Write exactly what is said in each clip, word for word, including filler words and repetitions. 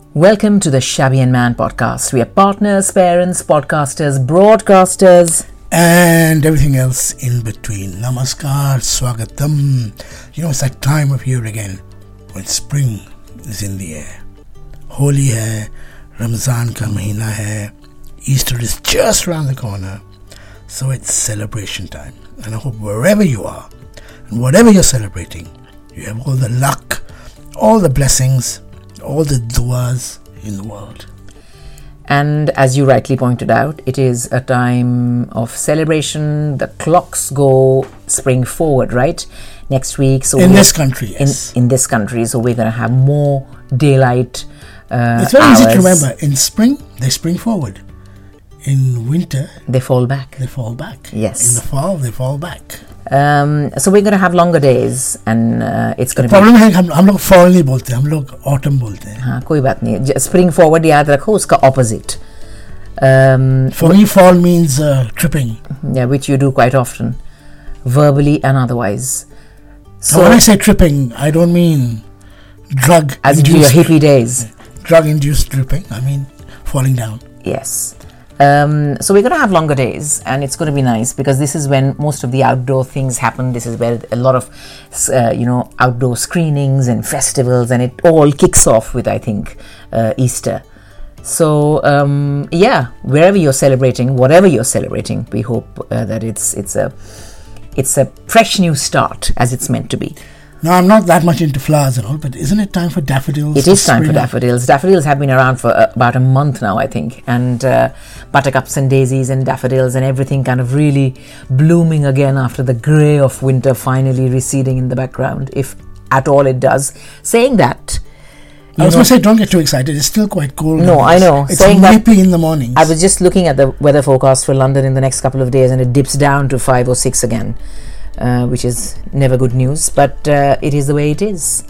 Welcome to the Shabby and Man podcast. We are partners, parents, podcasters, broadcasters, and everything else in between. Namaskar, Swagatam. You know, it's that time of year again when spring is in the air. Holi hai, Ramzan ka mahina hai, Easter is just around the corner. So it's celebration time. And I hope wherever you are and whatever you're celebrating, you have all the luck, all the blessings, all the duas in the world. And as you rightly pointed out, it is a time of celebration. The clocks go spring forward, right? Next week. So in this country, yes. In, in this country. So we're going to have more daylight uh, It's very hours. easy to remember. In spring, they spring forward. In winter, They fall back. they fall back. Yes. In the fall, they fall back. Um, so we're going to have longer days and uh, it's going to problem है हम हम लोग fall नहीं बोलते, हम लोग autumn बोलते हैं. be... हाँ, कोई बात नहीं. Spring forward याद रखो, उसका opposite. Um, For me, fall means uh, tripping. yeah, which you do quite often, verbally and otherwise. So So, when I say tripping, I don't mean drug as in your induced hippie days. drug induced tripping. I mean falling down. Yes. Um, so we're going to have longer days and it's going to be nice because this is when most of the outdoor things happen. This is where a lot of, uh, you know, outdoor screenings and festivals, and it all kicks off with, I think, uh, Easter. So, um, yeah, wherever you're celebrating, whatever you're celebrating, we hope uh, that it's it's a it's a fresh new start as it's meant to be. Now, I'm not that much into flowers and all, but isn't it time for daffodils? It to is time for spring up? daffodils. Daffodils have been around for uh, about a month now, I think, and uh, buttercups and daisies and daffodils and everything kind of really blooming again after the grey of winter finally receding in the background, if at all it does. Saying that, I was going to say, don't get too excited. It's still quite cold. No, I know. It's Saying that- nippy in the mornings. I was just looking at the weather forecast for London in the next couple of days and it dips down to five or six again. Uh, which is never good news, but uh, it is the way it is.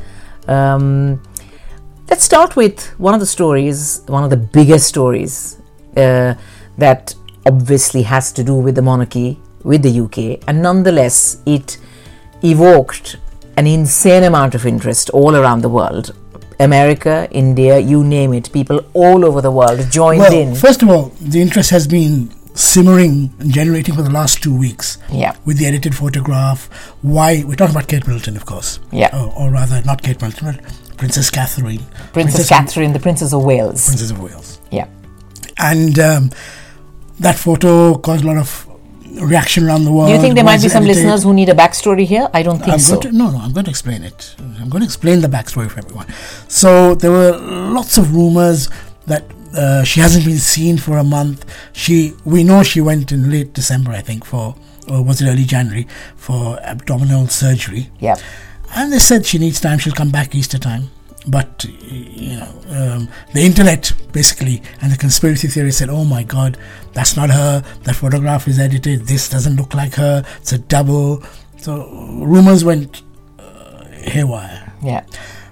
Um, let's start with one of the stories, one of the biggest stories uh, that obviously has to do with the monarchy, with the U K, and nonetheless it evoked an insane amount of interest all around the world. America, India, you name it, people all over the world joined well, in. first of all, the interest has been simmering and generating for the last two weeks. Yeah. With the edited photograph. Why? We're talking about Kate Middleton, of course. Yeah. Or, or rather, not Kate Middleton, but Princess Catherine. Princess, Princess Catherine, the Princess of Wales. Princess of Wales. Yeah. And um, that photo caused a lot of reaction around the world. Do you think there Why might is be it some edited? listeners who need a backstory here? I don't think I'm so. going to, no, no, I'm going to explain it. I'm going to explain the backstory for everyone. So there were lots of rumors that uh, she hasn't been seen for a month. She, we know she went in late December, I think, for, or was it early January, for abdominal surgery. Yeah. And they said she needs time, she'll come back Easter time. But, you know, um, the internet basically and the conspiracy theory said, oh my God, that's not her, that photograph is edited, this doesn't look like her, it's a double. So rumors went uh, haywire. Yeah.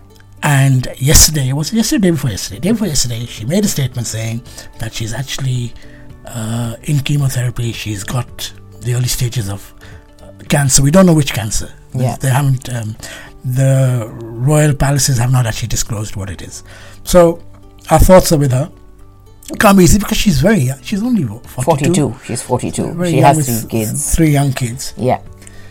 And yesterday, was it yesterday, day before yesterday, day before yesterday, she made a statement saying that she's actually uh, in chemotherapy, she's got the early stages of uh, cancer. We don't know which cancer. Yeah. They haven't, um, the royal palaces have not actually disclosed what it is. So our thoughts are with her. It can't be easy because she's very young. She's only what, forty-two. forty-two. She's forty-two. Very She young has with three kids. Three young kids. Yeah.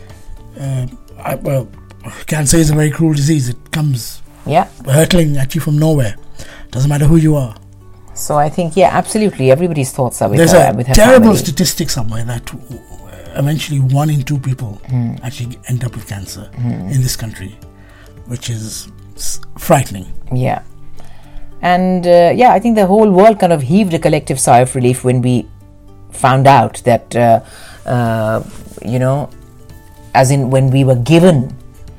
Uh, I, well, cancer is a very cruel disease. It comes Yeah. hurtling at you from nowhere. Doesn't matter who you are. So I think, yeah, absolutely. Everybody's thoughts are with There's her, a with her terrible family. statistic somewhere that uh, eventually one in two people Hmm. actually end up with cancer in this country, which is s- frightening. Yeah. And uh, yeah, I think the whole world kind of heaved a collective sigh of relief when we found out that, uh, uh, you know, as in when we were given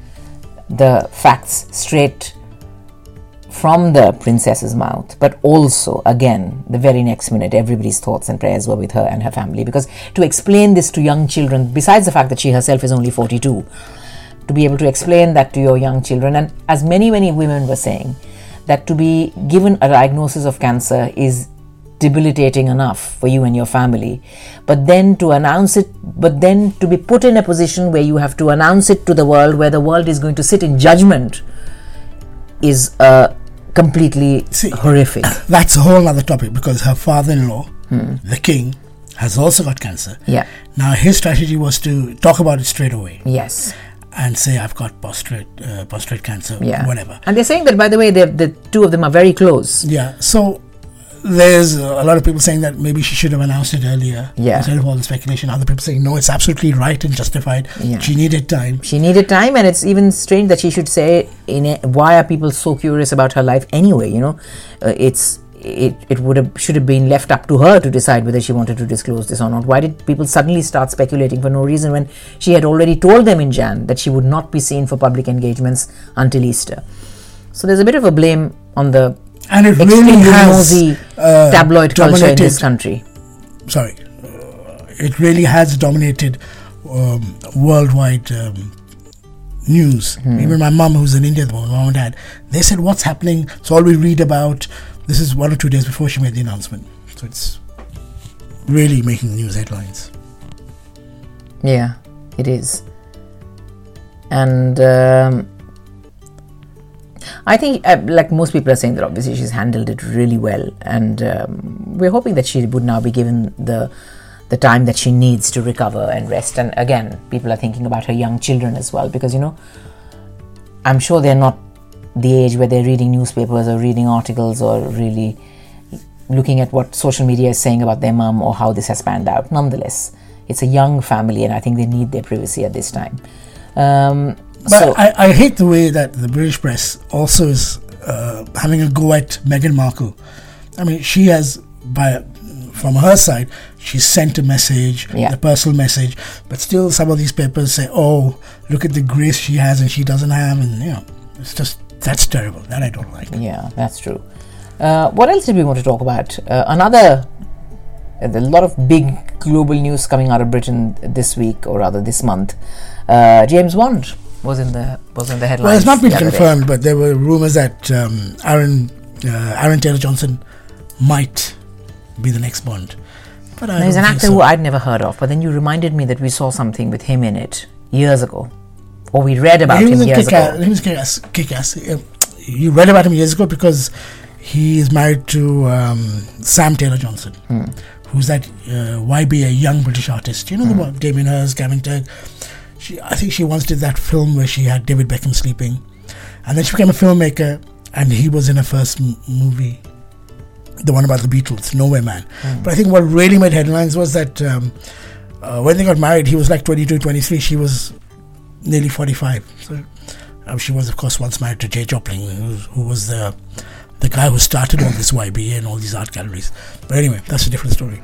the facts straight from the princess's mouth, but also again the very next minute everybody's thoughts and prayers were with her and her family, because to explain this to young children, besides the fact that she herself is only forty-two, to be able to explain that to your young children, and as many many women were saying, that to be given a diagnosis of cancer is debilitating enough for you and your family, but then to announce it, but then to be put in a position where you have to announce it to the world, where the world is going to sit in judgment, is a completely See, horrific. That's a whole other topic, because her father-in-law, Hmm. the king, has also got cancer. Yeah. Now, his strategy was to talk about it straight away Yes. and say, I've got prostate, uh, prostate cancer, Yeah. whatever. And they're saying that, by the way, they're- the two of them are very close. Yeah, so there's a lot of people saying that maybe she should have announced it earlier, Yeah. instead of all the speculation. Other people saying, no, it's absolutely right and justified. Yeah. She needed time. She needed time, and it's even strange that she should say, in a, why are people so curious about her life anyway? You know, uh, it's it it would have should have been left up to her to decide whether she wanted to disclose this or not. Why did people suddenly start speculating for no reason when she had already told them in Jan that she would not be seen for public engagements until Easter? So there's a bit of a blame on the And it really extremely has nosy uh, tabloid culture in dominated- this country. Sorry, uh, it really has dominated um, worldwide um, news. Hmm. Even my mum, who's in India at the moment, mom and dad, they said, what's happening? So all we read about, this is one or two days before she made the announcement. So it's really making news headlines. Yeah, it is. And um, I think, uh, like most people are saying, that obviously she's handled it really well, and um, we're hoping that she would now be given the the time that she needs to recover and rest. And again, people are thinking about her young children as well, because, you know, I'm sure they're not the age where they're reading newspapers or reading articles or really looking at what social media is saying about their mum or how this has panned out. Nonetheless, it's a young family, and I think they need their privacy at this time. Um, But so, I, I hate the way that the British press also is uh, having a go at Meghan Markle. I mean, she has, by from her side, she sent a message, Yeah. a personal message, but still some of these papers say, oh, look at the grace she has and she doesn't have, and, you know, it's just, that's terrible. That I don't like. yeah, that's true. Uh, what else did we want to talk about? Uh, another, uh, a lot of big global news coming out of Britain this week, or rather this month. Uh, James Bond was in the was in the headlines. Well, it's not been the other day. confirmed, but there were rumors that um, Aaron uh, Aaron Taylor Johnson might be the next Bond. But I Now, he's don't an think actor so. who I'd never heard of, but then you reminded me that we saw something with him in it years ago, or we read about he him was a years kick-ass. ago. He was kick-ass. kick-ass. Uh, You read about him years ago because he is married to um, Sam Taylor Johnson, Hmm. who's that uh, Y B, a young British artist. You know the Hmm. one, Damien Hirst, Gavin Turk. She, I think she once did that film where she had David Beckham sleeping, and then she became a filmmaker, and he was in her first m- movie, the one about the Beatles, Nowhere Man. Hmm. But I think what really made headlines was that um, uh, when they got married, he was like twenty-two, twenty-three. She was nearly forty-five. So uh, she was, of course, once married to Jay Joplin, who, who was the the guy who started all this Y B A and all these art galleries. But anyway, that's a different story.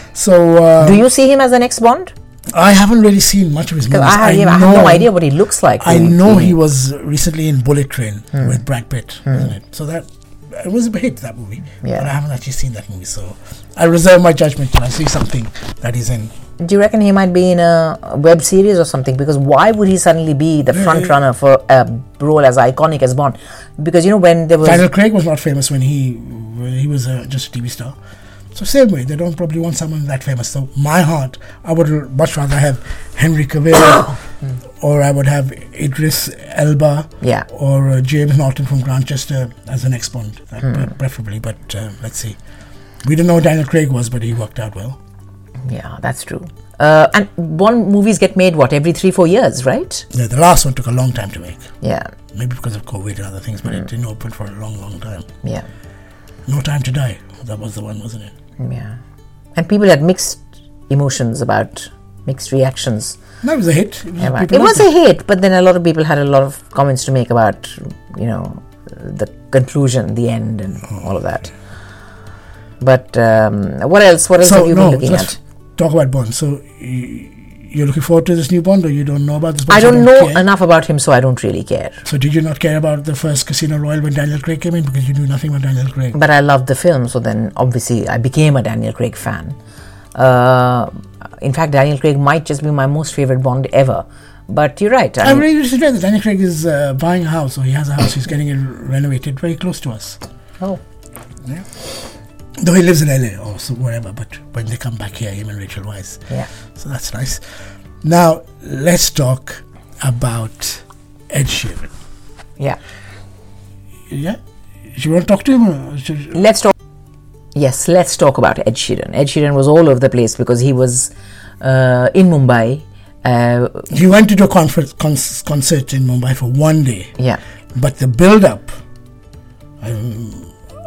So uh, Do you see him as the next Bond? I haven't really seen much of his movies. Because I, have- I have no idea what he looks like. I in- know in- he was recently in Bullet Train Hmm. with Brad Pitt, wasn't it? So that it was a hit, that movie. Yeah. But I haven't actually seen that movie, so I reserve my judgment till I see something that he's in. Do you reckon he might be in a web series or something? Because why would he suddenly be the front runner for a role as iconic as Bond? Because, you know, when there was... Daniel Craig was not famous when he when he was uh, just a T V star. So same way, they don't probably want someone that famous. So my heart, I would r- much rather have Henry Cavill, or I would have Idris Elba, Yeah. or uh, James Norton from Grantchester as the next Bond, that pre- preferably. But uh, let's see. We didn't know who Daniel Craig was, but he worked out well. Yeah, that's true. Uh, and Bond movies get made, what, every three, four years, right? Yeah, the last one took a long time to make, Yeah, maybe because of COVID and other things, but it didn't open for a long, long time. yeah, No Time to Die, that was the one, wasn't it? yeah. And people had mixed emotions about, mixed reactions. No, it was a hit. It was, about- people It was liked a hit, but then a lot of people had a lot of comments to make about, you know, the conclusion, the end, and all of that. But um, what else? What else have So you no, been looking let's at? talk about Bond. So y- you're looking forward to this new Bond, or you don't know about this Bond? I so don't you know care? enough about him, so I don't really care. So did you not care about the first Casino Royale when Daniel Craig came in, because you knew nothing about Daniel Craig? But I loved the film, so then obviously I became a Daniel Craig fan. Uh, in fact, Daniel Craig might just be my most favorite Bond ever. But you're right. I I mean, really just read that Daniel Craig is uh, buying a house, or he has a house, he's getting it renovated very close to us. oh, Yeah. Though he lives in L A or so wherever, but when they come back here, him and Rachel Weisz. yeah. So that's nice. Now, let's talk about Ed Sheeran. Yeah. Yeah? You want to talk to him? Or should, Let's talk. Yes, let's talk about Ed Sheeran. Ed Sheeran was all over the place because he was uh, in Mumbai. Uh, he went to do a conference, cons- concert in Mumbai for one day. Yeah. But the build-up, um,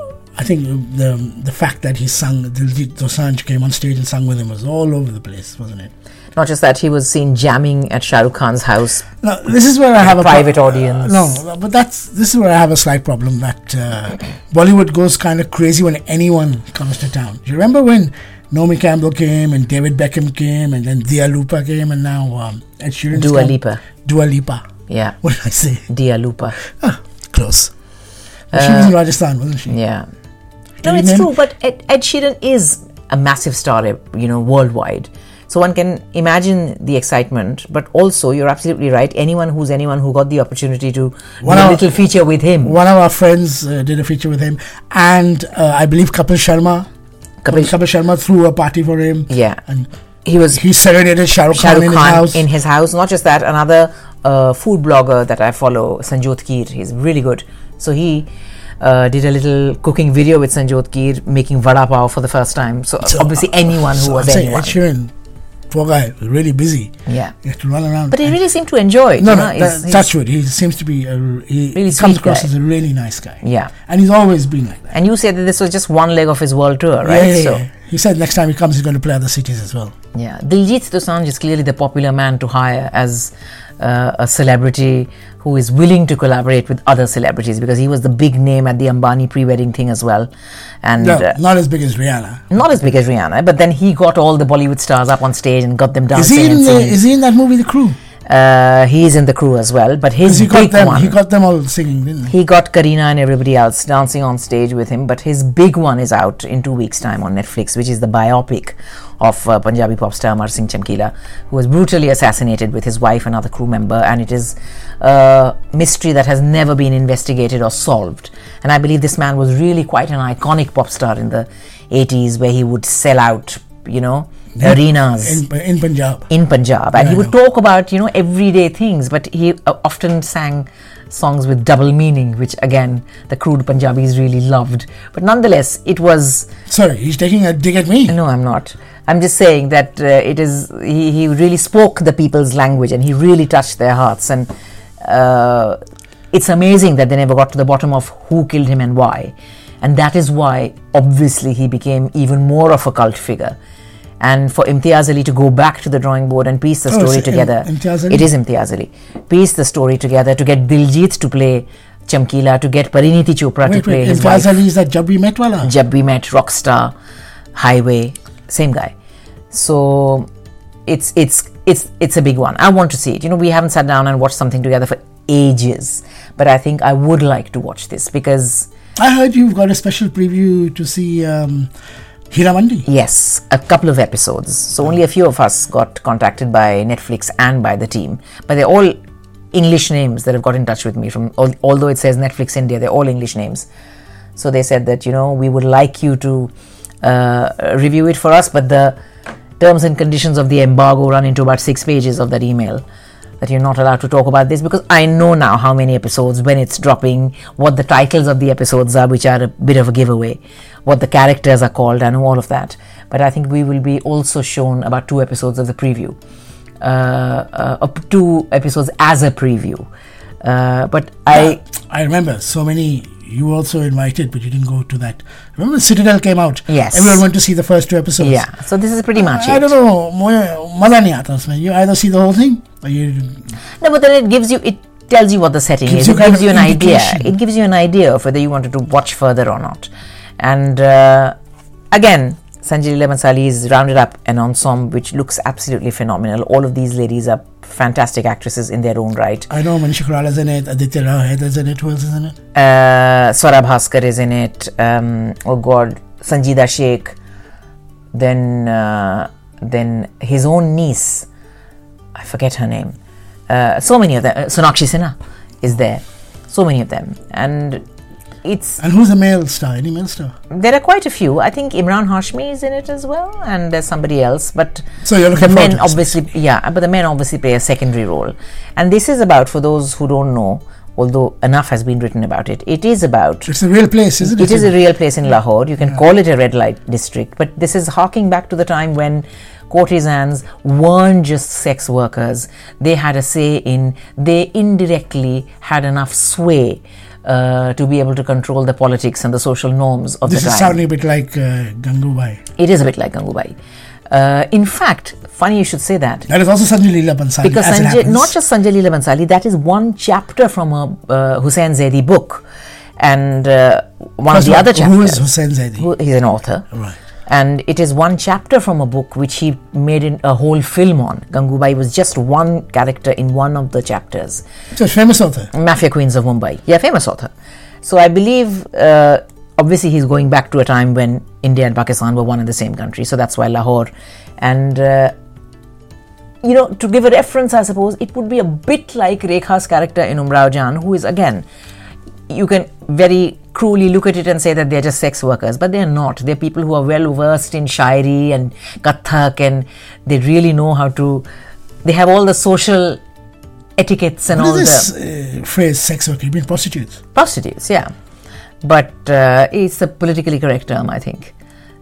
I think the the fact that he sung, Diljit Dosanjh came on stage and sung with him was all over the place, wasn't it? Not just that, he was seen jamming at Shah Rukh Khan's house. Now, this is where I have a private pro- audience. Uh, no, but that's this is where I have a slight problem that uh, Bollywood goes kind of crazy when anyone comes to town. Do you remember when Naomi Campbell came and David Beckham came and then Dua Lipa came and now um, Ed Sheeran? Dua Lipa. Dua Lipa. Yeah. What did I say? Dua Lipa. Ah, close. Uh, she was in Rajasthan, wasn't she? Yeah. Can No, you it's name- true, but Ed, Ed Sheeran is a massive star, you know, worldwide. So one can imagine the excitement, but also you're absolutely right. Anyone who's anyone who got the opportunity to One do a of- little feature with him. One of our friends uh, did a feature with him, and uh, I believe Kapil Sharma. Kapil, Kapil Sharma threw a party for him. yeah, And he was he serenaded Shah Rukh Shah Khan Rukh in his Khan house. in his house. Not just that, another uh, food blogger that I follow, Sanjot Keer, he's really good. So he uh, did a little cooking video with Sanjot Keer making vada pav for the first time. So, So, obviously anyone who so was I'm saying anyone. Ed Sheeran, poor guy, was really busy. Yeah. He had to run around. But he and- really seemed to enjoy it. no, you no, know, that, he's- he's- that's what he seems to be. A, he Really he comes sweet across guy. as a really nice guy. Yeah. And he's always been like that. And you said that this was just one leg of his world tour, right? Yeah, yeah, so, yeah. He said next time he comes, he's going to play other cities as well. yeah. Diljit Dosanjh is clearly the popular man to hire as uh, a celebrity who is willing to collaborate with other celebrities, because he was the big name at the Ambani pre-wedding thing as well. And No, uh, not as big as Rihanna. not as big as Rihanna, but then he got all the Bollywood stars up on stage and got them Is dancing he in and the, singing. Is he in that movie, The Crew? Uh, he's in the crew as well, but his Because he got big them. one, He got them all singing, didn't he? he got Kareena and everybody else dancing on stage with him. But his big one is out in two weeks' time on Netflix, which is the biopic of uh, Punjabi pop star Amar Singh Chamkila, who was brutally assassinated with his wife and other crew member, and it is a mystery that has never been investigated or solved. And I believe this man was really quite an iconic pop star in the eighties, where he would sell out, you know, Yeah. arenas In, in Punjab. in Punjab, and Yeah, he I would know. talk about, you know, everyday things, but he uh, often sang songs with double meaning, which again the crude Punjabis really loved. But nonetheless, it was Sorry, he's taking a dig at me. no, I'm not. I'm just saying that uh, it is he, he really spoke the people's language, and he really touched their hearts, and uh, it's amazing that they never got to the bottom of who killed him and why, and that is why obviously he became even more of a cult figure. And for Imtiaz Ali to go back to the drawing board and piece the Oh, story it's Im- together, Imtiaz Ali? it is Imtiaz Ali. Piece the story together to get Diljit to play Chamkila, to get Pariniti Chopra to Wait, play wait. his Imtiaz wife. Ali is that Jab We Met wala? Jab We Met, Rockstar, Highway, same guy. So it's it's it's it's a big one. I want to see it. You know, we haven't sat down and watched something together for ages, but I think I would like to watch this because I heard you've got a special preview to see um, Hiramandi. yes, a couple of episodes. So only a few of us got contacted by Netflix and by the team, but they're all English names that have got in touch with me. From al- although it says Netflix India, they're all English names. So they said that, you know, we would like you to uh, review it for us, but the terms and conditions of the embargo run into about six pages of that email, that you're not allowed to talk about this, because I know now how many episodes, when it's dropping, what the titles of the episodes are, which are a bit of a giveaway, what the characters are called, I know all of that. But I think we will be also shown about two episodes of the preview, uh, uh, up two episodes as a preview. Uh, but I I remember so many. You were also invited, but you didn't go to that. Remember Citadel came out? Yes. Everyone went to see the first two episodes. yeah, so this is pretty much I it. don't know. मुझे मजा नहीं आता उसमें. You either see the whole thing or you. No, but then it gives you, it tells you what the setting Gives is. you It kind gives of you an idea. indication. It gives you an idea of whether you wanted to watch further or not. And uh, again, Sanjay Leela Bhansali is rounded up an ensemble which looks absolutely phenomenal. All of these ladies are fantastic actresses in their own right. I know Manisha Koirala is in it. Aditya Rao is in it. Who else is in it? Uh, Swara Bhaskar is in it. Um, oh God, Sanjeeda Sheikh. Then, uh, then his own niece, I forget her name. Uh, so many of them. Uh, Sonakshi Sinha is there. So many of them, and it's And who's the male star? Any male star? there are quite a few. I think Imran Hashmi is in it as well, and there's somebody else. But So you're looking the forward men to this. obviously, yeah, but the men obviously play a secondary role. And this is about, for those who don't know, although enough has been written about it. It is about... It's a real place, isn't it? It is a real place in Lahore. You can yeah. call it a red light district, but this is harking back to the time when courtesans weren't just sex workers. They had a say in... They indirectly had enough sway uh, to be able to control the politics and the social norms of this the time. This is sounding a bit like uh, Gangubai. It is a bit like Gangubai. Uh, in fact, funny you should say that. That is also Sanjay Leela Bhansali. Because Sanjay, not just Sanjay Leela Bhansali, that is one chapter from a uh, Hussain Zaidi book. And uh, one First of the one, other chapters. Who is Hussain Zaidi? Who, he's an author. Right. And it is one chapter from a book which he made in a whole film on. Gangubai was just one character in one of the chapters. So, famous author. Mafia Queens of Mumbai. Yeah, famous author. So I believe... Uh, Obviously, he's going back to a time when India and Pakistan were one and the same country. So that's why Lahore. And, uh, you know, to give a reference, I suppose, it would be a bit like Rekha's character in Umrao Jan, who is, again, you can very cruelly look at it and say that they're just sex workers. But they're not. They're people who are well versed in Shairi and Kathak, and they really know how to... They have all the social etiquettes and what all is the... this uh, phrase, sex worker? You mean prostitutes? Prostitutes, yeah. But uh, it's a politically correct term, I think.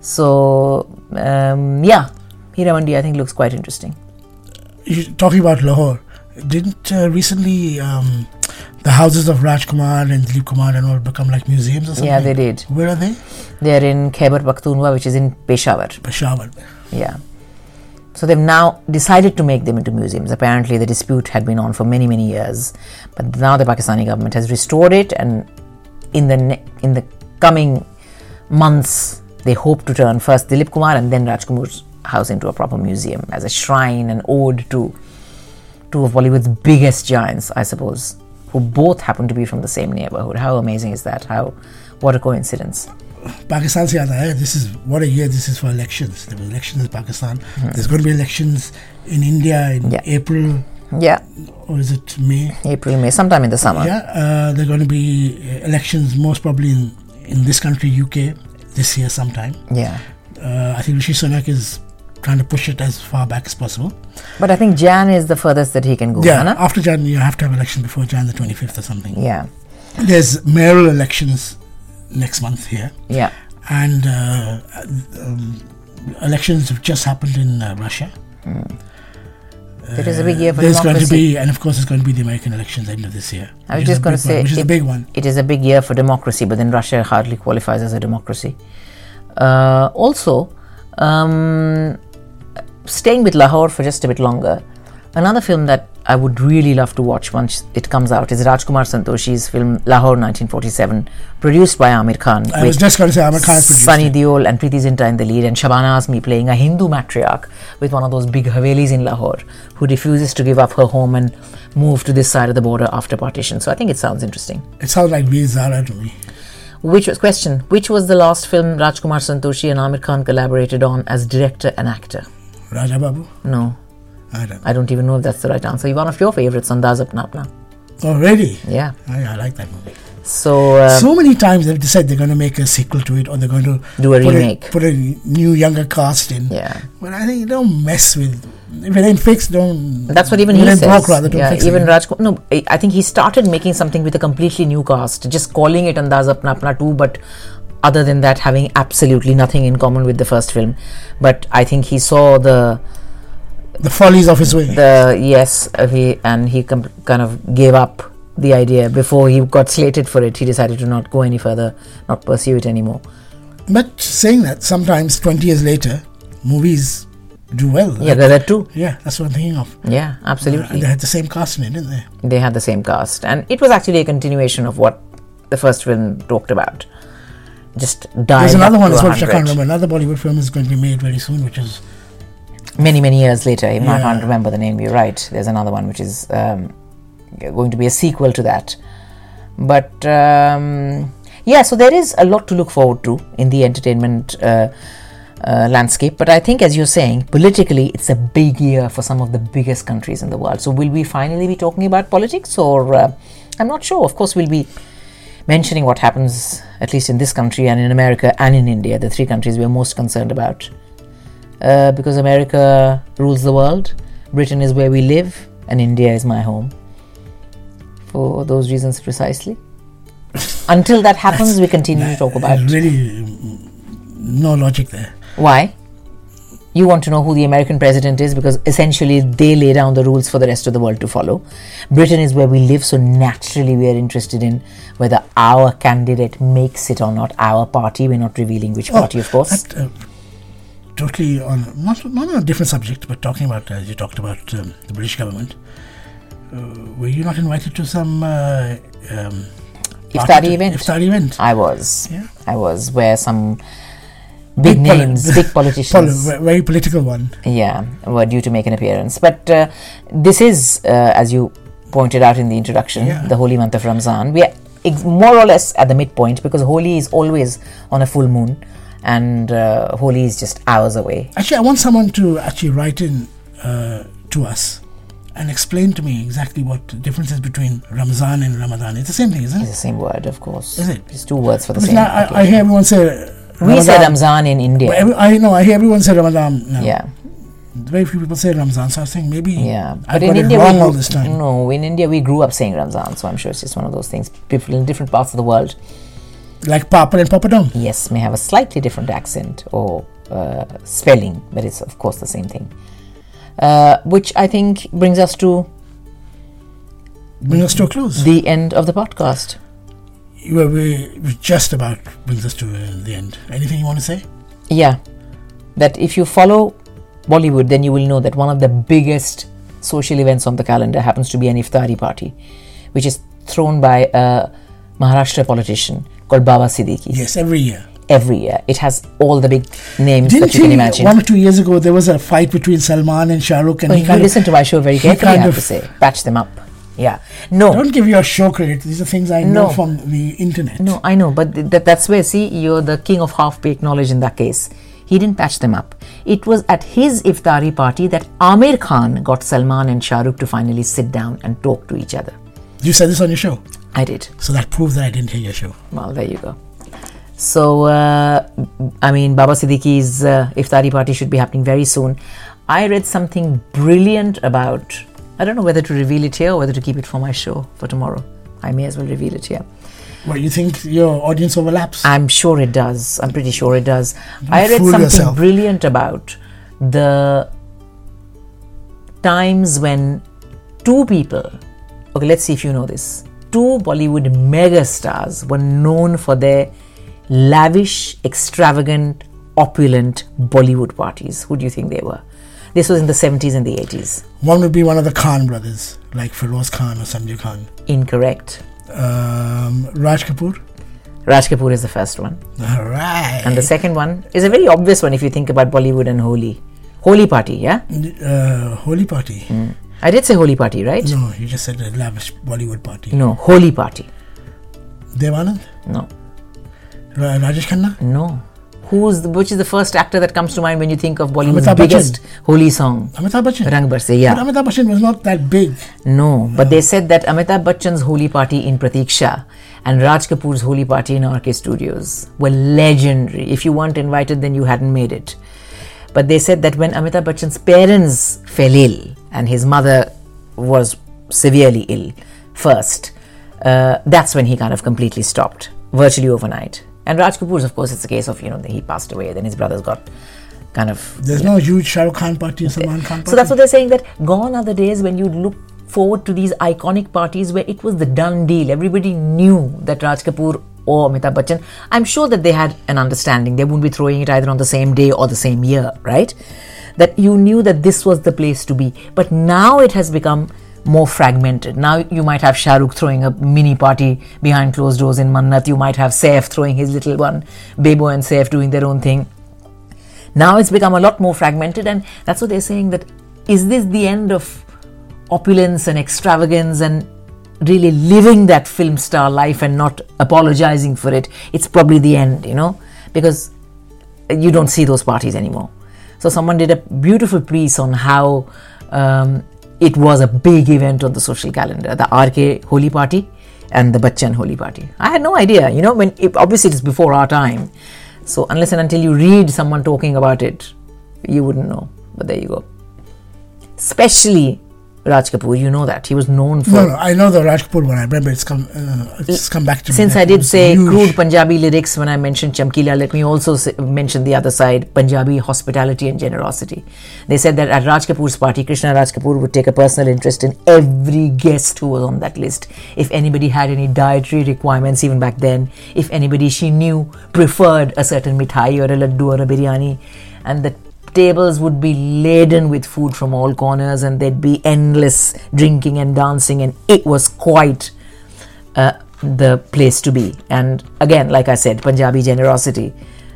So, um, yeah, Heeramandi, I think, looks quite interesting. You're talking about Lahore. Didn't uh, recently um, the houses of Rajkumar and Dilip Kumar and all become like museums or something? Yeah, they did. Where are they? They're in Khyber Pakhtunkhwa, which is in Peshawar. Peshawar. Yeah. So they've now decided to make them into museums. Apparently, the dispute had been on for many, many years. But now the Pakistani government has restored it, and in the ne- in the coming months, they hope to turn first Dilip Kumar and then Rajkumar's house into a proper museum as a shrine, an ode to two of Bollywood's biggest giants, I suppose, who both happen to be from the same neighborhood. How amazing is that? How, what a coincidence. Pakistan se aata hai. This is what a year this is for elections. There were elections in Pakistan. Mm-hmm. There's going to be elections in India in yeah. April. Yeah. Or is it May? April, May, sometime in the summer. Yeah, uh, there are going to be elections most probably in, in this country, U K, this year sometime. Yeah. Uh, I think Rishi Sunak is trying to push it as far back as possible. But I think Jan is the furthest that he can go. Yeah, Hana? after Jan, you have to have election before Jan the twenty-fifth or something. Yeah. There's mayoral elections next month here. Yeah. And uh, um, elections have just happened in uh, Russia. Mm. It is a big year for There's democracy. going to be, and of course, it's going to be the American elections end of this year. I was just going to say, one, which is it, a big one. It is a big year for democracy, but then Russia hardly qualifies as a democracy. Uh, also, um, staying with Lahore for just a bit longer, another film that I would really love to watch once it comes out is Rajkumar Santoshi's film Lahore nineteen forty-seven, produced by Amir Khan. I was just going to say Amir Khan produced Sunny it. Deol and Preeti Zinta in the lead, and Shabana Azmi playing a Hindu matriarch with one of those big Havelis in Lahore who refuses to give up her home and move to this side of the border after partition. So I think it sounds interesting. It sounds like Veer Zara to me. Which was question? Which was the last film Rajkumar Santoshi and Amir Khan collaborated on as director and actor? Raja Babu? No. I don't know. I don't even know if that's the right answer. One of your favorites, Andaz Apna Apna. Oh, really? Yeah. I, I like that movie. So, uh, so many times they've decided they're going to make a sequel to it, or they're going to do a put remake. A, put a new, younger cast in. Yeah. But I think don't mess with. If it ain't fixed, don't. That's what even he says. Broke, rather, don't yeah, fix even it. Rajkumar. No, I think he started making something with a completely new cast, just calling it Andaz Apna Apna two, but other than that, having absolutely nothing in common with the first film. But I think he saw the. The follies of his way. The yes, uh, he and he com- kind of gave up the idea before he got slated for it. He decided to not go any further, not pursue it anymore. But saying that, sometimes twenty years later, movies do well. Yeah, like, that too. Yeah, that's what I'm thinking of. Yeah, absolutely. Uh, they had the same cast in it, didn't they? They had the same cast, and it was actually a continuation of what the first film talked about. Just died. There's another one as well, which I can't remember. Another Bollywood film is going to be made very soon, which is. Many, many years later, even yeah. I can't remember the name, you're right. There's another one which is um, going to be a sequel to that. But, um, yeah, so there is a lot to look forward to in the entertainment uh, uh, landscape. But I think, as you're saying, politically, it's a big year for some of the biggest countries in the world. So will we finally be talking about politics? Or, uh, I'm not sure. Of course, we'll be mentioning what happens, at least in this country and in America and in India, the three countries we're most concerned about. Uh, because America rules the world, Britain is where we live, and India is my home. for those reasons precisely. Until that happens, we continue to talk about it. Really, no logic there. Why? You want to know who the American president is because essentially they lay down the rules for the rest of the world to follow. Britain is where we live, so naturally we are interested in whether our candidate makes it or not. Our party, we're not revealing which party, oh, of course. That, uh, totally on, not, not on a different subject, but talking about, as you talked about um, the British government, uh, were you not invited to some uh, um, Iftari event? Iftari event? I was. Yeah. I was, where some big, big names, poli- big politicians. Poli- very political one. Yeah, were due to make an appearance. But uh, this is, uh, as you pointed out in the introduction, yeah. the holy month of Ramzan. We are ex- more or less at the midpoint because Holi is always on a full moon and uh, Holi is just hours away. Actually, I want someone to actually write in uh, to us and explain to me exactly what the difference is between Ramzan and Ramadan. It's the same thing, isn't it? It's the same word, of course. Is it? It's two words for the because same. Now I, I hear everyone say Ramadan. We say Ramzan in India. Every, I know, I hear everyone say Ramadan now. Yeah. Very few people say Ramzan, so I was saying maybe yeah. I but got in it India wrong grew, all this time. No, in India we grew up saying Ramzan, so I'm sure it's just one of those things. People in different parts of the world, like Papa and Papadom, yes, may have a slightly different accent or uh, spelling, but it's of course the same thing. Uh, which I think brings us to bring us to a close. The end of the podcast. You were, we, we just about brings us to uh, the end. Anything you want to say? Yeah, that if you follow Bollywood, then you will know that one of the biggest social events on the calendar happens to be an iftari party, which is thrown by a Maharashtra politician called Baba Siddiqui. Yes, every year. Every year. It has all the big names Didn't that you can imagine. One or two years ago, there was a fight between Salman and Shah Rukh. And oh, he you kind listen of, to my show very carefully, I have of, to say. Patch them up. Yeah. No. Don't give your show credit. These are things I no. know from the internet. No, I know. But th- that, that's where, see, you're the king of half-baked knowledge in that case. He didn't patch them up. It was at his iftari party that Amir Khan got Salman and Shah Rukh to finally sit down and talk to each other. You said this on your show? I did. So that proves that I didn't hear your show. Well, there you go. So, uh, I mean, Baba Siddiqui's uh, iftari party should be happening very soon. I read something brilliant about, I don't know whether to reveal it here or whether to keep it for my show for tomorrow. I may as well reveal it here. Well, you think your audience overlaps? I'm sure it does. I'm pretty sure it does. Don't I read something yourself. brilliant about the times when two people, okay, let's see if you know this, two Bollywood megastars were known for their lavish, extravagant, opulent Bollywood parties. Who do you think they were? This was in the seventies and the eighties. One would be one of the Khan brothers, like Feroz Khan or Sanjay Khan. Incorrect. Um, Raj Kapoor. Raj Kapoor is the first one. All right. And the second one is a very obvious one if you think about Bollywood and Holi. Holi party, yeah? Uh, Holi party. Mm. I did say Holi party, right? No, you just said a lavish Bollywood party. No, Holi party. Dev Anand? No. Ra- Rajesh Khanna? No. Who's the, which is the first actor that comes to mind when you think of Bollywood's Amitabh biggest Bachchan. Holi song? Amitabh Bachchan? Rang Barse, yeah. But Amitabh Bachchan was not that big. No, but they said that Amitabh Bachchan's Holi party in Pratiksha and Raj Kapoor's Holi party in R K Studios were legendary. If you weren't invited, then you hadn't made it. But they said that when Amitabh Bachchan's parents fell ill and his mother was severely ill first, uh, that's when he kind of completely stopped, virtually overnight. And Raj Kapoor's, of course, it's a case of, you know, he passed away, then his brothers got kind of... There's no huge Shah Rukh Khan party or Salman Khan party. So that's what they're saying, that gone are the days when you'd look forward to these iconic parties where it was the done deal. Everybody knew that Raj Kapoor or Amitabh Bachchan, I'm sure that they had an understanding. They wouldn't be throwing it either on the same day or the same year, right? That you knew that this was the place to be. But now it has become more fragmented. Now you might have Shah Rukh throwing a mini party behind closed doors in Mannat. You might have Saif throwing his little one. Bebo and Saif doing their own thing. Now it's become a lot more fragmented, and that's what they're saying, that is this the end of opulence and extravagance and really living that film star life and not apologizing for it? It's probably the end, you know, because you don't see those parties anymore. So someone did a beautiful piece on how um, it was a big event on the social calendar, the R K Holi party and the Bachchan Holi party. I had no idea, you know, when it, obviously it's before our time. So unless and until you read someone talking about it, you wouldn't know. But there you go. Especially Raj Kapoor. You know that. He was known for... No, no, I know the Raj Kapoor one. I remember it's come uh, it's come back to me. Since That I did was say huge. crude Punjabi lyrics when I mentioned Chamkila, let me also say, mention the other side, Punjabi hospitality and generosity. They said that at Raj Kapoor's party, Krishna Raj Kapoor would take a personal interest in every guest who was on that list. If anybody had any dietary requirements, even back then, if anybody she knew preferred a certain mithai or a laddu or a biryani, and the tables would be laden with food from all corners, and there'd be endless drinking and dancing, and it was quite uh, the place to be. And again, like I said, Punjabi generosity.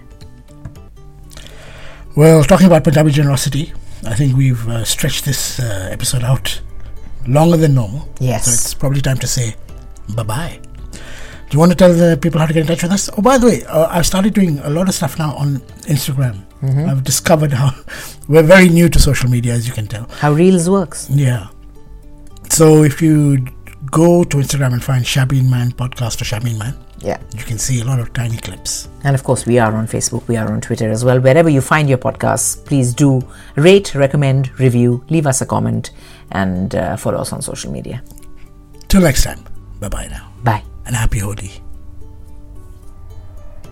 Well, talking about Punjabi generosity, I think we've uh, stretched this uh, episode out longer than normal. Yes. So it's probably time to say bye-bye. Do you want to tell the people how to get in touch with us? Oh, by the way, uh, I've started doing a lot of stuff now on Instagram. Mm-hmm. I've discovered how we're very new to social media, as you can tell. How Reels works. Yeah. So if you go to Instagram and find Shabin Man Podcast or Shabin Man, yeah, you can see a lot of tiny clips. And of course, we are on Facebook, we are on Twitter as well. Wherever you find your podcasts, please do rate, recommend, review, leave us a comment, and uh, follow us on social media. Till next time. Bye-bye now. Bye. And happy Holi.